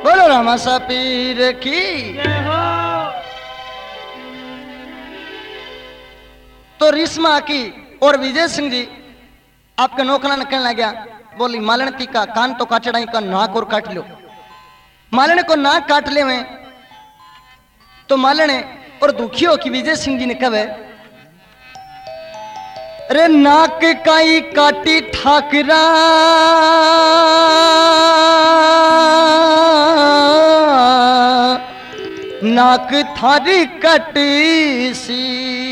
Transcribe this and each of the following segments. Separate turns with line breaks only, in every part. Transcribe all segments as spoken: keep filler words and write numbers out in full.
बोलो रामासा पीर की। तो रिश्मा की और विजय सिंह जी आपके नौकरा ने कहने लगा, बोली मालणती का कान तो काटड़ाई का नाक और काट लो। मालण को नाक काट ले में तो मालने और दुखी हो कि विजय सिंह जी ने कहे, अरे नाक काई काटी ठाकरा नाक थारी कटी सी,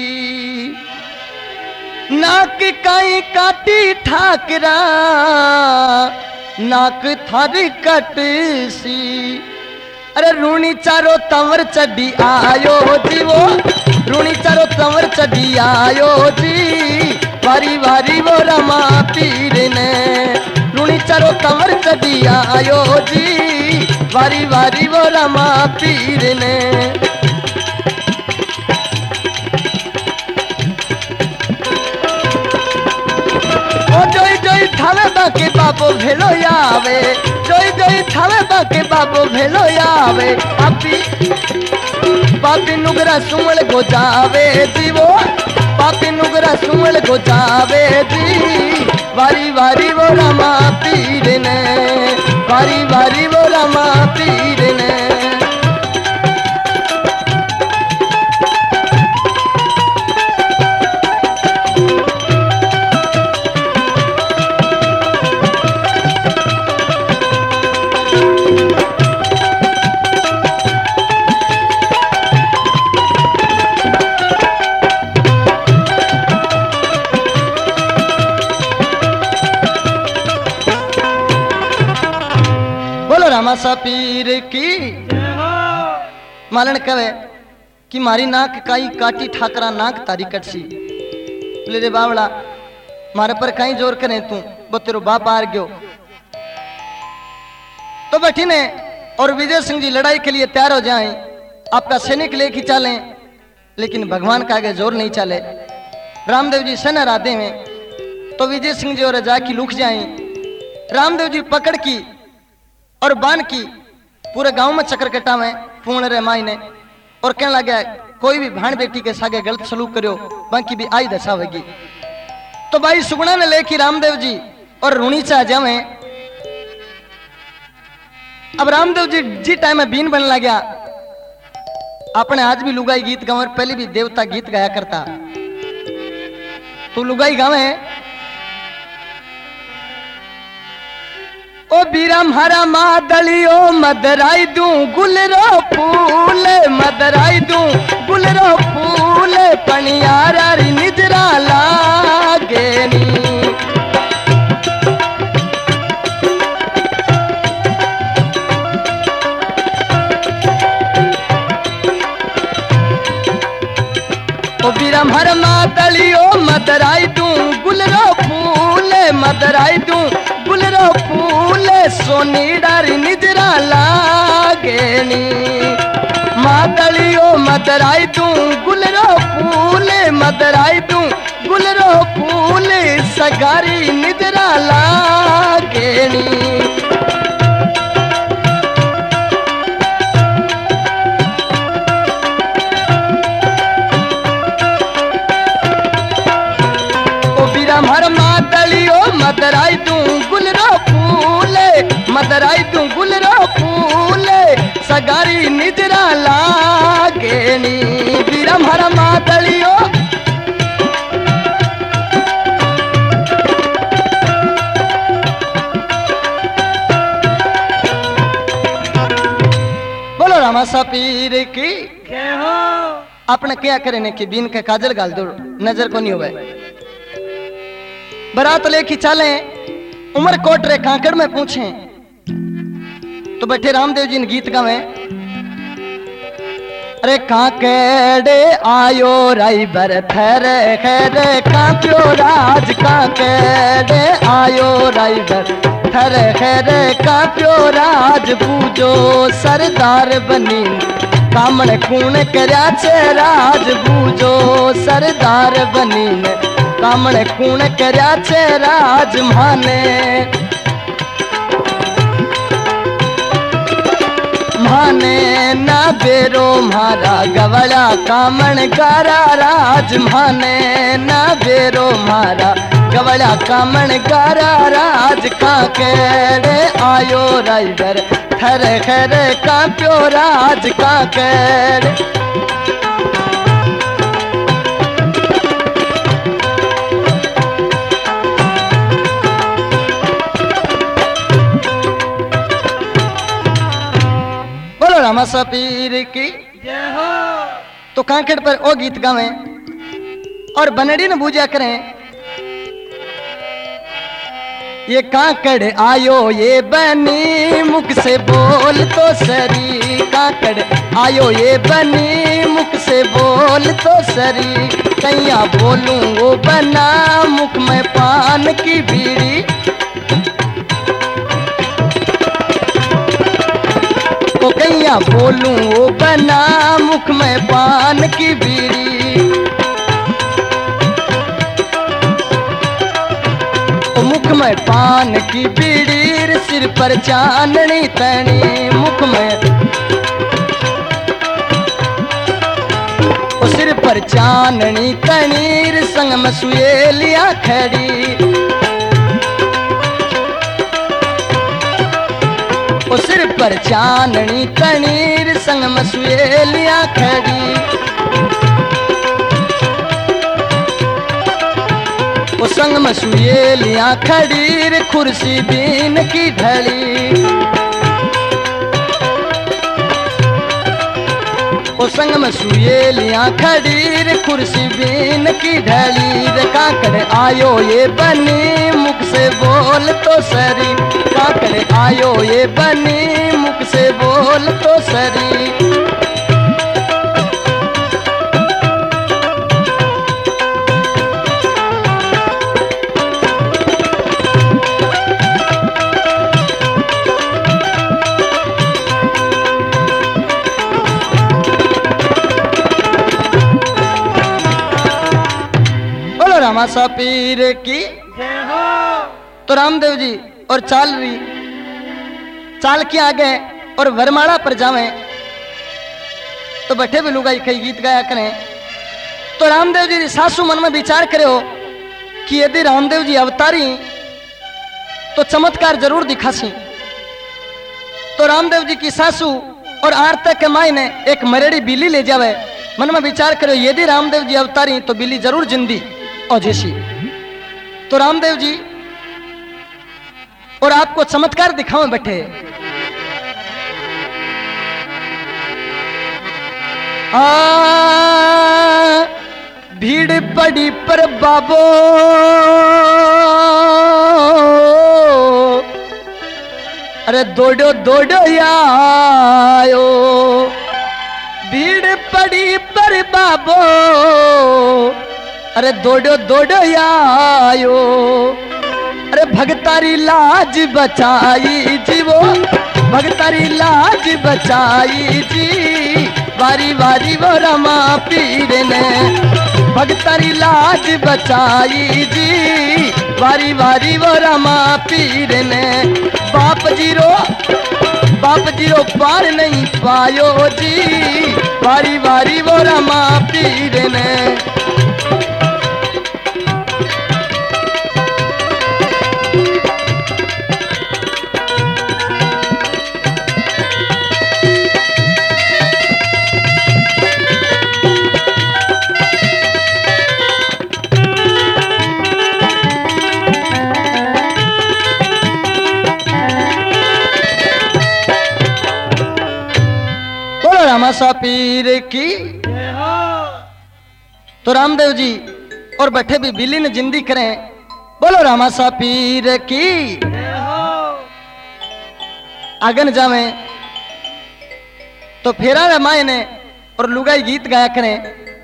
नाक काई काटी ठाकरा नाक थारी कटी सी। अरे रूणी चारो तंवर चढ़ी आयो जी, वो रूणी चारो तंवर चढ़ी आयो जी, वारी वारी वो रमा पीर ने रूणी चारो तंवर चढ़ी आयो जी, वारी वारी वो रमा पीर ने। ओ जोई जोई थावे बाके बाबो भेलो यावे, जोई जोई थावे बाके बाबो भेलो यावे, पापी पापी नुगरा सुमल गो जावे जी, वो पापी नुगरा सुमल गो जावे जी, वारी वारी वो रमा पीर ने, वारी वारी वो रमा पीर ने। रामासा पीर की। मालन कहे कि मारी नाक काई काटी ठाकरा नाक तारी कटसी। बोले रे बावड़ा मारे पर कहीं जोर करे तू, वो तेरो बाप आर गयो। तो बैठी ने और विजय सिंह जी लड़ाई के लिए तैयार हो जाएं, आपका सैनिक लेके चलें, लेकिन भगवान का आगे जोर नहीं चले। रामदेव जी सेना राधे में तो विजय सिंह जी और जाकी लुक जाएं। रामदेव जी पकड़ की और बान की पूरे गांव में चक्कर कटा में पूर्ण रे माई ने और कहने लगा, कोई भी भाण बेटी के सागे गलत सलूक करो बाकी भी आई दशा होगी। तो भाई सुगुणा ने लेके रामदेव जी और रूणी चा जावे। अब रामदेव जी जी टाइम में बीन बनने लगा। आपने आज भी लुगाई गीत गावे, पहले भी देवता गीत गाया करता। तो लुगाई गावे, ओ बीरा म्हारा मादलियो मदराई दूं गुलरो फूल, मदराई दूं गुलरो फूल, पनियारा री निजरा लागे नी। ओ बीरा म्हारा मादलियो मदराई दूं गुलरो फूल, मदराई दूं गुलरो फूल, सोनी डारी निजरा लागे नी। मादलियो मदराई दूं गुलरो फूल, मदराई दूं गुलरो फूल, सगारी निजरा लागे नी। ओ बीरा मर मादलियो मदराई दूं गुलरो फूल, मदराई दूं गुलरो फूल, सगारी निजरा लागे नी। बीरा हर मादलियो बोलो रामासा पीर की। आपने क्या करे कि बीन के काजल गाल दो नजर को नहीं हुए। बारात लेके चले उमर कोट रे कांकड़ में पूछे तो बैठे रामदेव जी ने गीत गावे। अरे कांकेड़े आयो राइबर थरे खरे कांप्यो राज, कांकेड़े आयो राइबर थरे खरे कांप्यो राज, बूझो सरदार बनी कामण कूण करया छे राज, बूझो सरदार बनी कामण कूण करया छे राज माने। भाने ना बेरो मारा गवड़ा कामण गारा राज भाने ना बेरो मारा गवड़ा कामण गारा राज का केड़े आयो राइडर खरे खरे का प्यो राज का केड़े रामासा पीर की जय हो। तो कांकड़ पर ओ गीत गावे और बनड़ी न पूजा करें। ये कांकड़ आयो ये बनी मुख से बोल तो सरी, कांकड़ आयो ये बनी मुख से बोल तो सरी, कैया बोलूं वो बना मुख में पान की बीड़ी, तो कैया बोलूं वो बना मुख में पान की बीड़ी, तो मुख में पान की बीड़ी सिर पर चांदनी तनी, मुख में तो सिर पर चांदनी तनी संग में सुएलिया खड़ी, ओ सिर पर चांदनी तनीर संग मसुएलिया खड़ी, ओ संग मसुएलिया खड़ी कुर्सी बीन की ढली, ओ संग मसुएलिया खड़ी कुर्सी बीन की ढली, कांकड़ आयो ये बनी मुख से बोल तो सरी, कांकड़ आयो ये बनी मुख से बोल तो सरी, बोलो रामासा पीर की जय हो। तो रामदेव जी और चाल रही चाल के आगे और वरमाला पर जावे तो बैठे भी लुगाई कई गीत गाया करें। तो रामदेव जी सासू मन में विचार करे हो कि यदि रामदेव जी अवतारी तो चमत्कार जरूर दिखासी। तो रामदेव जी की सासू और आरता के माई ने एक मरेड़ी बिल्ली ले जावे, मन में विचार करो यदि रामदेव जी अवतारी तो बिल्ली जरूर जिंदी और जैसी। तो रामदेव जी और आपको चमत्कार दिखाओ बैठे। आ भीड़ पड़ी पर बाबो अरे दौड़ो दौड़ो आयो, भीड़ पड़ी पर बाबो अरे दौड़ो दौड़ो आयो, अरे भगतारी लाज बचाई जी वो भगतारी लाज बचाई जी, वारी वारी वो रमा पीर ने भगतारी लाज बचाई जी, वारी वारी वो रमा पीर ने, बाप जीरो बाप जीरो पार नहीं पायो जी, वारी वारी वो रमा पीर ने। रामासा पीर की जय हो। तो रामदेव जी और बैठे भी बिल्ली ने जिंदी करें। बोलो रामासा पीर की जय हो। आगन जावे तो फेरा रमाए ने और लुगाई गीत गाया करें।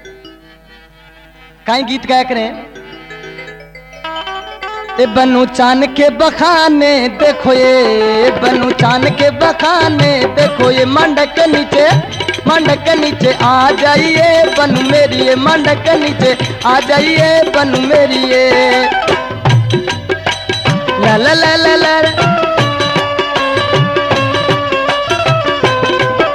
काई गीत गाया करें? ए बनू चान के बखाने देखो ये बनू चान के बखाने देखो ये मंडक के नीचे मंडक के नीचे आ जाइए बनू मेरी ये मंडक के नीचे आ जाइए बनू मेरी ये ला ला ला ला ला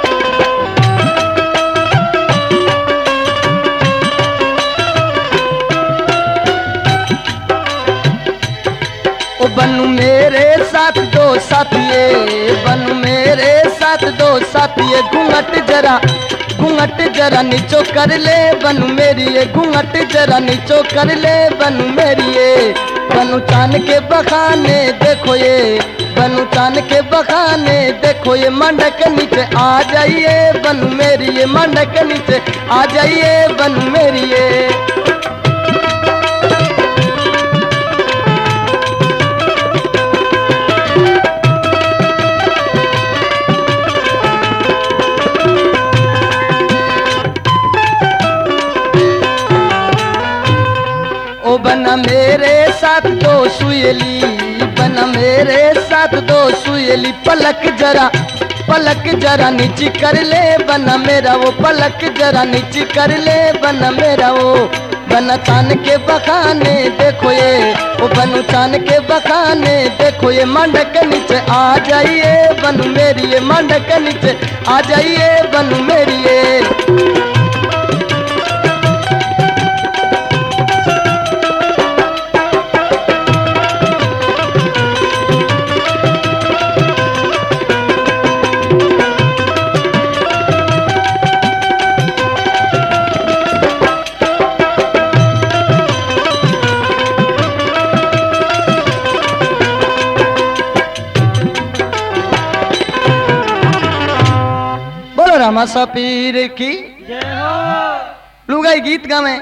साथ दो साथिये, बनू मेरे साथ दो साथिये, घूंघट जरा घूंघट जरा नीचो कर ले बनू मेरी ये, घूंघट जरा नीचो कर ले बनू मेरी ये, बनू चांद के बखाने देखो ये, बनू चांद के बखाने देखो ये, मंडक नीचे आ जाइए बनू मेरी ये, मंडक नीचे आ जाइए बनू मेरी ये। ओ बना मेरे साथ दो सुयली, बना मेरे साथ दो सुयली, पलक जरा पलक जरा नीची कर ले बना मेरा वो, पलक जरा नीची कर ले बना मेरा वो, बना चांद के बखाने देखो ये, ओ बनू चांद के बखाने देखो ये, मंडक नीचे आ जाइए बनू मेरी ये, मंडक नीचे आ जाइए बनू मेरी ये। रामासा पीर की जय हो। लुगाई गीत गावे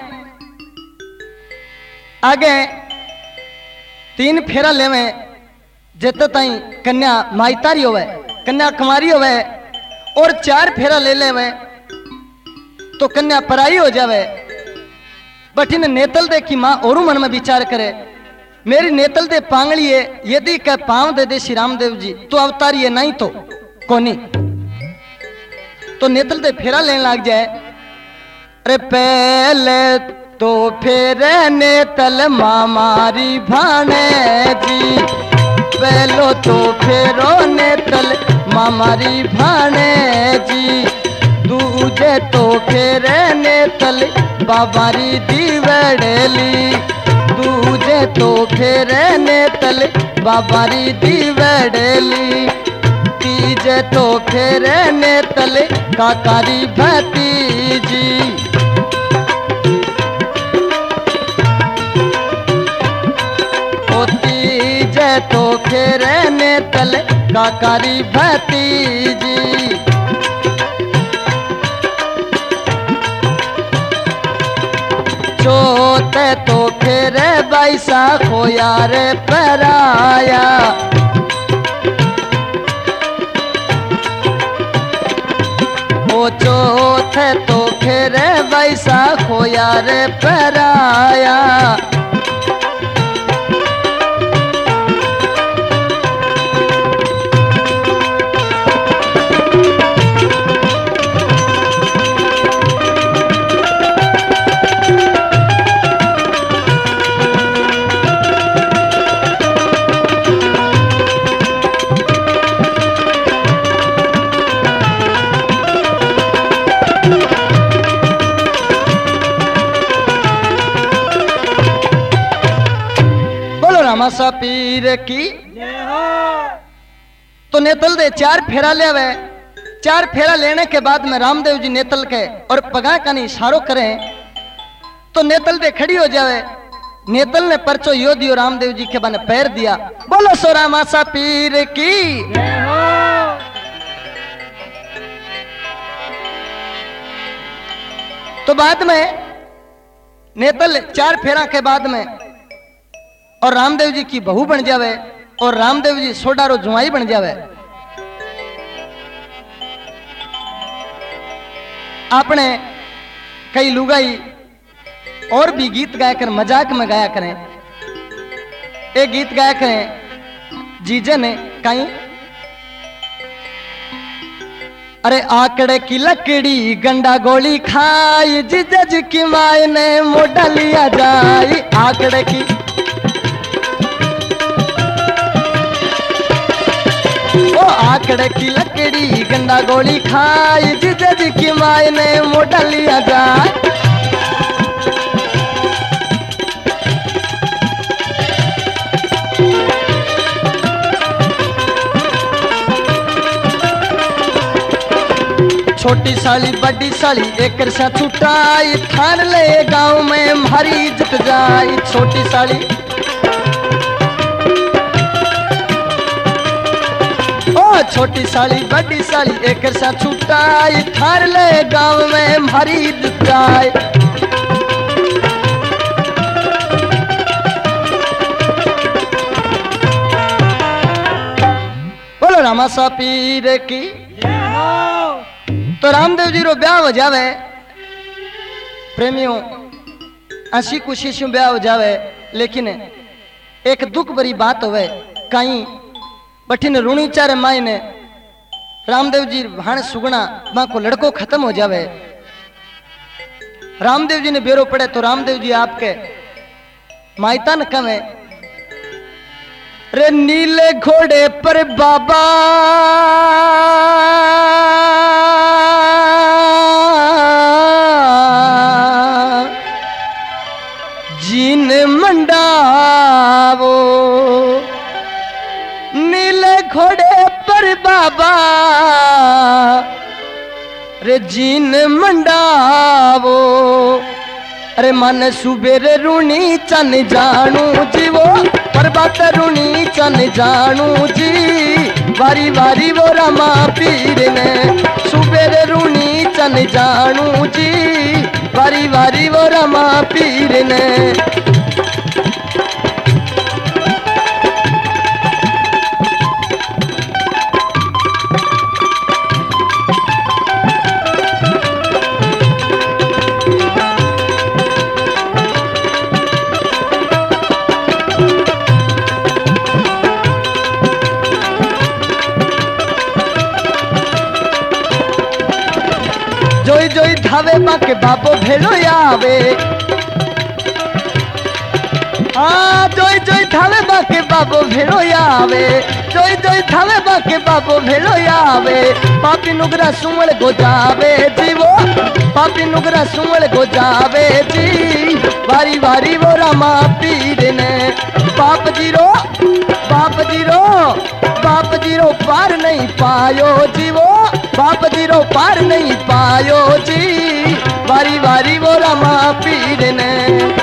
आगे तीन फेरा लेवे, जेते ताई कन्या माइतारी होवे, कन्या कुमारी होवे, और चार फेरा ले लेवे तो कन्या पराई हो जावे। बठिन नेतल दे की माँ और मन में विचार करे, मेरी नेतल दे पांगड़िए यदि कह पांव दे दे श्री रामदेव जी तो अवतारिए, नहीं तो कोनी। तो नेतल दे फेरा लेने लग जाए। अरे पहले तो फेरे नेतल मामारी भाने जी, पहलो तो फेरो नेतल मामारी भाने जी, दूजे तो फेरे नेतल बाबारी दीवड़ेली, दूजे तो फेरे नेतल बाबारी दीवड़ेली, तीजे तो फेरे नेतल काकारी भतीजी, ओ तीजे तो फेरे नेतल काकारी भतीजी, चौथे तो फेरे बैसा खोया रे पराया, ओ चौथे तो फेरे बैसा खोया रे पराया, रामासा पीर की जय हो। तो नेतल दे चार फेरा ले वे, चार फेरा लेने के बाद में रामदेव जी नेतल के और पगा का इशारो करें तो नेतल दे खड़ी हो जावे। नेतल ने परचो यो दियो रामदेव जी के बने पैर दिया। बोलो सो रामासा पीर की जय हो। तो बाद में नेतल चार फेरा के बाद में और रामदेव जी की बहू बन जावे और रामदेव जी सोडारो जुआई बन जावे। आपने कई लुगाई और भी गीत गाया कर मजाक में गाया करें। एक गीत गाया करें जीजे ने कहीं, अरे आकड़े की लकड़ी गंडा गोली खाई, जीजा जी की माय ने मोटा लिया जाई। आकड़े की ओ आकड़े की लकड़ी गंडा गोली खाई, जीजा जी की माय ने मोटा लिया जाए। छोटी साली बड़ी साली एक सा छुटाई थान ले गांव में हमारी इज्जत जाई। छोटी साली ओ छोटी साली बड़ी साली एक सा छुटाई थान ले गांव में हमारी इज्जत जाई। बोलो रामासा पीर की। तो रामदेव जी रो ब्याह हो जावे प्रेमियों हसी खुशी से ब्याह हो जावे, लेकिन एक दुख भरी बात होवे कहीं बठिन रूणी चारे माई ने रामदेव जी भाण सुगना मां को लड़को खत्म हो जावे। रामदेव जी ने बेरो पड़े तो रामदेव जी आपके मायता न कवे रे नीले घोड़े पर बाबा जीन मंडावो। नीले घोड़े पर बाबा रे जीन मंडावो। अरे मन सुबेरे रूणी चन जानू जीवो पर बात रूणी चन जानू जी। वारी वारी वो रामा पीर ने सुबेरे रूणी चन जानू जी। वारी वारी वो रामा पीर ने। जोई जोई धावे बाके बाबो भेलो आवे। हाँ जोई जोई धावे बाके बाबो भेलो आवे। जोई जोई धावे बाके बाबो भेलो आवे। पापी नुगरा सुमल गोजावे जीवो पापी नुगरा सुमल गोजावे जी। वारी वारी वो रामा पीर ने बाप जीरो बाप जीरो बाप जीरो पार नहीं पायो जीवो बाप जीरो पार नहीं पायो जी। वारी वारी वो रामा पीर ने।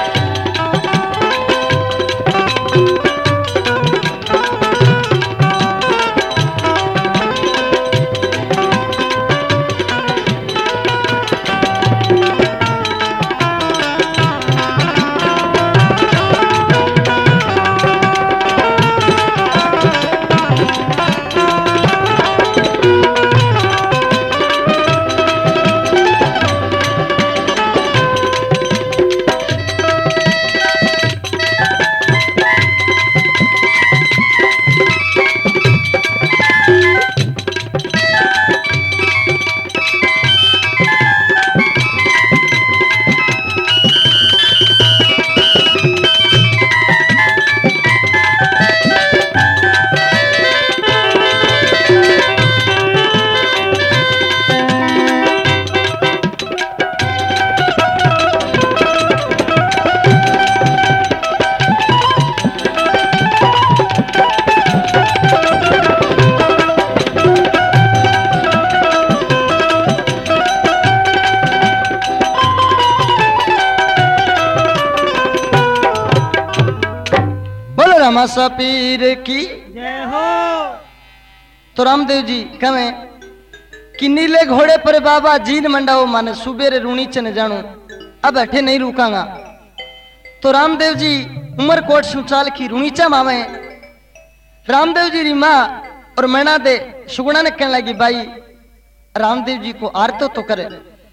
रामासा पीर की जय हो। तो रामदेव जी कहें कि नीले घोड़े पर बाबा जीन मंडाओ माने सुबेरे रूणी चने जानू अब बैठे नहीं रुकांगा। तो रामदेव जी उमरकोट सुचाल की रूणीचा मावे रामदेव जी री माँ और मैना दे सुगुणा ने कहने लगी भाई रामदेव जी को आरतो तो करे।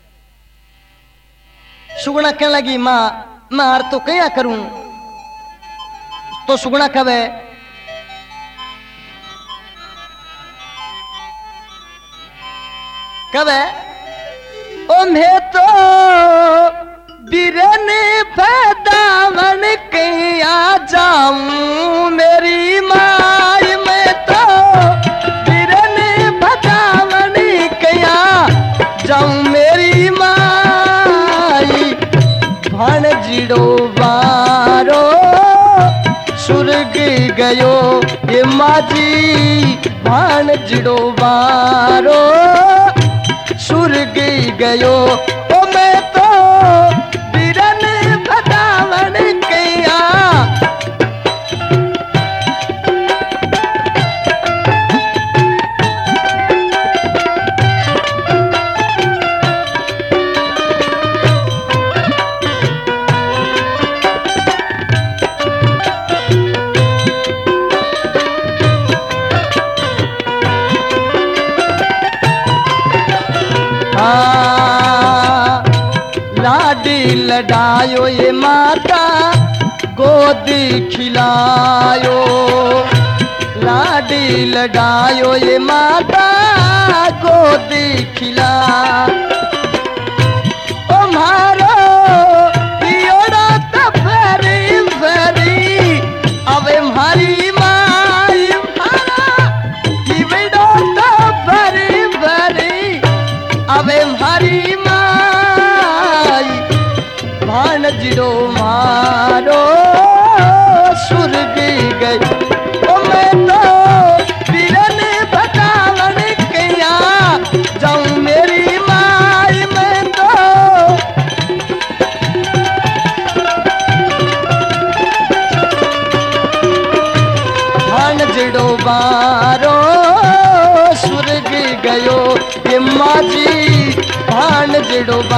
सुगुणा कहने लगी माँ मैं आरतो क्या करूं। तो सुगुणा कहे कहे ओ मैं तो बिरन पैदावन कहीं जाऊं मेरी माई। मैं तो बिरन पैदावन कहीं जाऊं मेरी माई। भाण जिड़ो बारो सुर्ग गयो ये माझी भाण जिड़ो बारो सुर सुर्ग गयो ओ मैं तो बीरन भदावन कया। लाडी लडायो ये माता गोदी खिलायो, लाडी लडायो ये माता गोदी खिला। ओ मारो पियोड़ा तो फेरी फेरी अबे मारी माई मारा की बेड़ो तो फेरी फेरी अबे मारी भान जिडो मारो सुर्ग गई ओ मैं तो बीरन भदावन कया। जाऊं मेरी माई मैं तो भान जिडो मारो सुर्ग गयो ये माजी भान जिडो बा।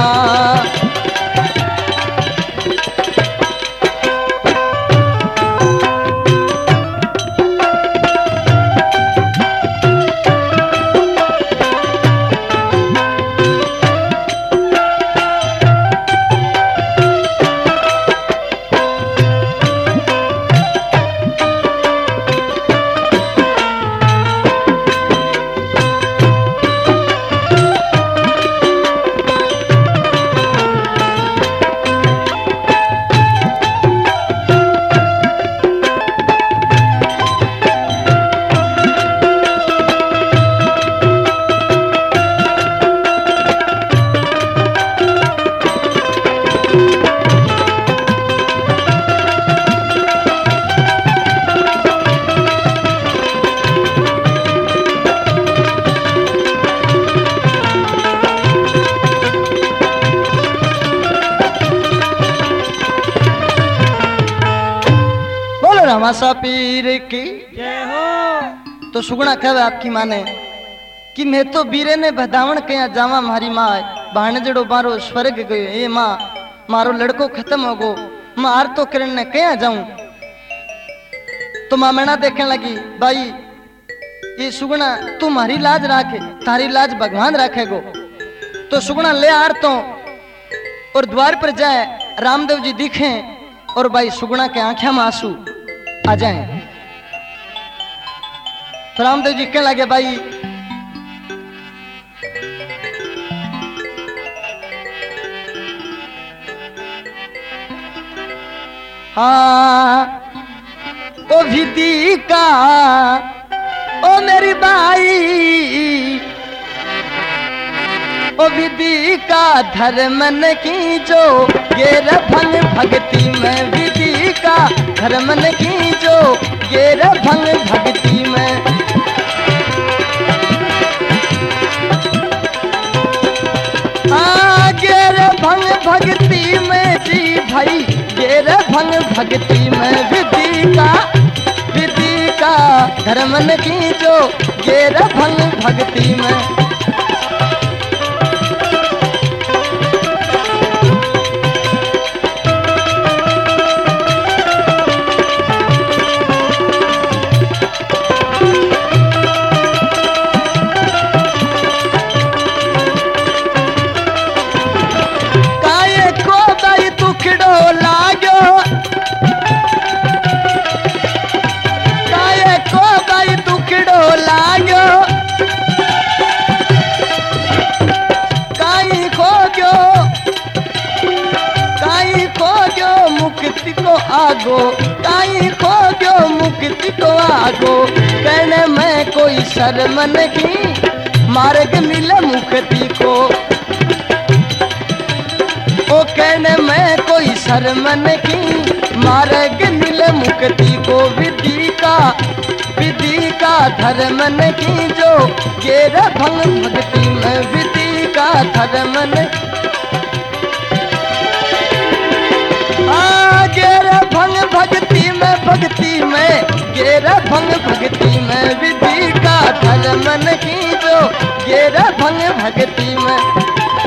रामासा पीर की जय हो। तो सुगुणा कहे आपकी माने कि मैं तो बीरे ने भदावण कया जावा मारी माँ भाण जड़ो मारो स्वर्ग गयो ए माँ मारो लड़को खत्म हो गो मार तो किरण ने कया जाऊं। तो माँ मैना देखने लगी भाई ये सुगुणा तू मारी लाज राखे तारी लाज भगवान राखेगो। तो सुगुणा ले आर तो और द्वार पर जाए रामदेव जी दिखे और भाई सुगुणा के आंखें में आंसू आ जाए। तो रामदेव जी कहने लगे भाई हाँ ओ विधि का ओ मेरी बाई ओ विधि का धर्म न की जो गेर भंग भक्ति में विधि का धर्म न की जो गेर भंग भक्ति में। आ गेर भंग भक्ति में जी भाई गेर भंग भक्ति में विधि का विधि का धर्म न की जो गेर भंग भक्ति में। आगो काई खो गयो मुक्ति को आगो कहने में कोई शर्म नहीं मार्ग मिले मुक्ति को। ओ कहने में कोई शर्म नहीं मार्ग मिले मुक्ति को। विधि का विधि का धर्म नहीं जो गेर भंग भक्ति में विधि का थर मन आ गेरा भंग भक्ति में भक्ति में गेरा भंग भक्ति में विधि का थर मन खींचो गेरा भंग भक्ति में।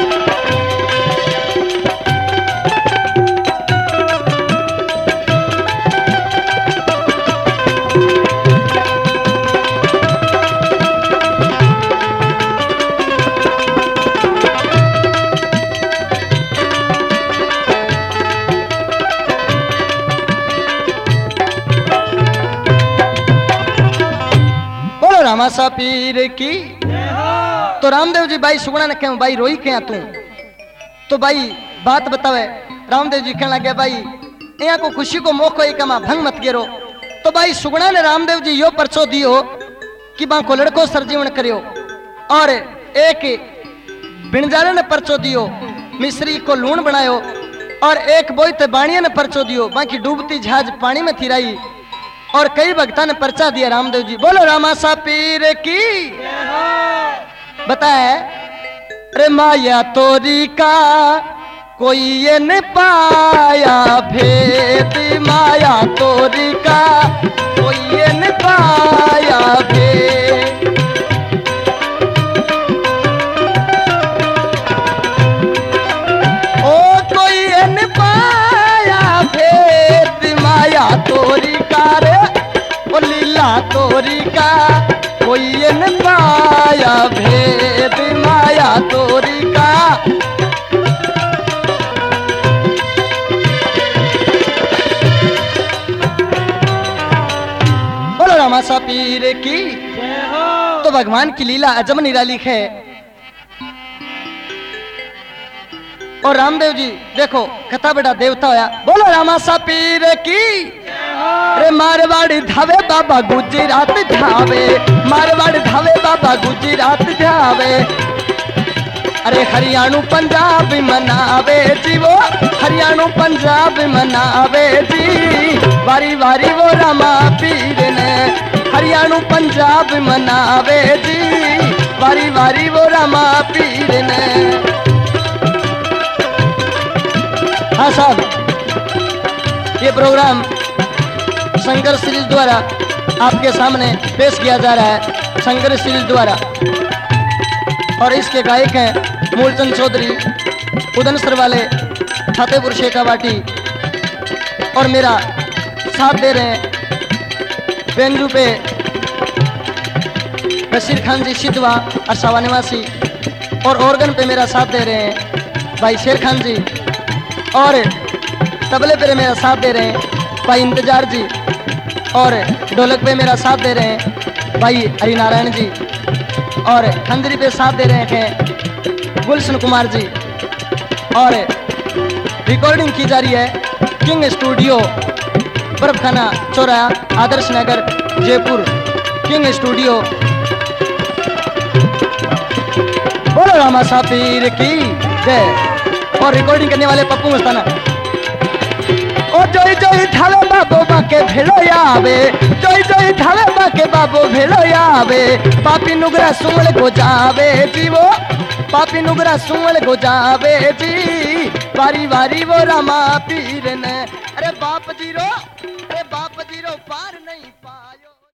रामासा पीर की। तो रामदेव जी भाई सुगुणा ने कहा भाई रोई क्या तू, तो भाई बात बतावे। रामदेव जी कहने लगे भाई यहाँ को खुशी को मौको एक भंग मत गिरो। तो भाई सुगुणा ने रामदेव जी यो परचो दियो कि बा को लड़को सरजीवन करियो, और एक बिणजारे ने परचो दियो मिश्री को लूण बनायो, और एक बोईते बाणिया ने परचो दियो बाकी डूबती जहाज पानी में थिराई, और कई भक्ता ने पर्चा दिया रामदेव जी। बोलो रामासा पीर की। बताए रे माया तोरी का कोई ये न पाया भेद, माया तोरी का कोई ये न पाया भेद, ओ कोई ये न पाया भेद, माया तोरी का रे ओ लीला तोरी का कोई ये न पाया भेद, माया तोरी का। बोलो रामासा पीर की। तो भगवान की लीला अजब निराली है। और रामदेव जी देखो कथा बड़ा देवता होया। बोलो रामासा पीर की। अरे मारवाड़ी धावे बाबा गुजरात धावे, मारवाड़ी धावे बाबा गुजरात धावे, अरे हरियाणु पंजाब मनावे जी वो, हरियाणु पंजाब मनावे जी, वारी वारी वो रामा पीर ने हरियाणु पंजाब मनावे जी, वारी वारी वो रामा पीर ने। हाँ साहब ये प्रोग्राम शंकर सीरीज द्वारा आपके सामने पेश किया जा रहा है, शंकर सीरीज द्वारा, और इसके गायक हैं मूलचंद चौधरी उदनसर वाले फतेहपुर शेखावाटी, और मेरा साथ दे रहे हैं बेंजू पे बशीर खान जी सिद्धवा अरसावा निवासी, और ऑर्गन पे मेरा साथ दे रहे हैं भाई शेर खान जी, और तबले पे मेरा साथ दे रहे हैं भाई इंतजार जी, और ढोलक पे मेरा साथ दे रहे हैं भाई हरिनारायण जी, और खंजरी पे साथ दे रहे हैं गुलशन कुमार जी, और रिकॉर्डिंग की जा रही है किंग स्टूडियो बर्फखाना चौराहा आदर्श नगर जयपुर, किंग स्टूडियो। बोलो रामासा पीर की जय। और रिकॉर्डिंग करने वाले पप्पू मस्ताना। ओ जोई जोई थावे बाबो बाके भेलो यावे, जोई जोई थावे बाके बाबो भेलो यावे, पापी नुगरा सुमल को जावे जी वो, पापी नुगरा सुमल को जावे जी, वारी वारी वो रामा पीर ने। अरे बाप जीरो, अरे बाप जीरो पार नहीं पायो।